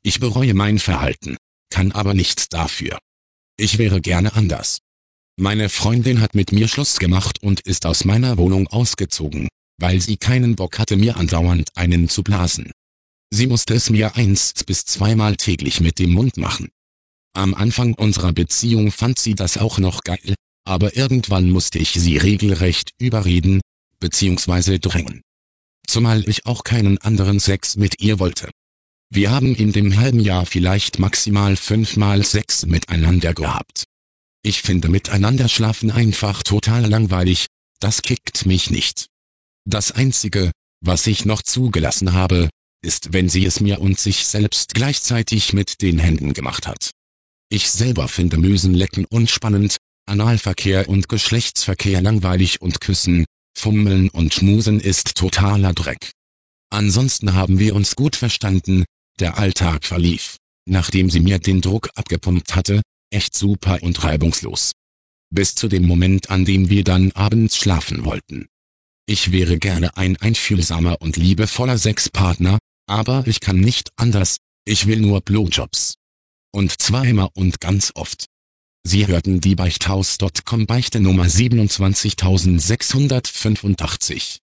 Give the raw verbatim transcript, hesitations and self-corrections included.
Ich bereue mein Verhalten, kann aber nichts dafür. Ich wäre gerne anders. Meine Freundin hat mit mir Schluss gemacht und ist aus meiner Wohnung ausgezogen, weil sie keinen Bock hatte, mir andauernd einen zu blasen. Sie musste es mir eins bis zweimal täglich mit dem Mund machen. Am Anfang unserer Beziehung fand sie das auch noch geil, aber irgendwann musste ich sie regelrecht überreden, beziehungsweise drängen. Zumal ich auch keinen anderen Sex mit ihr wollte. Wir haben in dem halben Jahr vielleicht maximal fünfmal Sex miteinander gehabt. Ich finde miteinander schlafen einfach total langweilig, das kickt mich nicht. Das Einzige, was ich noch zugelassen habe, ist, wenn sie es mir und sich selbst gleichzeitig mit den Händen gemacht hat. Ich selber finde Mösenlecken unspannend, Analverkehr und Geschlechtsverkehr langweilig und Küssen, Fummeln und Schmusen ist totaler Dreck. Ansonsten haben wir uns gut verstanden, der Alltag verlief, nachdem sie mir den Druck abgepumpt hatte, echt super und reibungslos. Bis zu dem Moment, an dem wir dann abends schlafen wollten. Ich wäre gerne ein einfühlsamer und liebevoller Sexpartner, aber ich kann nicht anders, ich will nur Blowjobs. Und zwar immer und ganz oft. Sie hörten die Beichthaus Punkt com Beichte Nummer siebenundzwanzigsechshundertfünfundachtzig.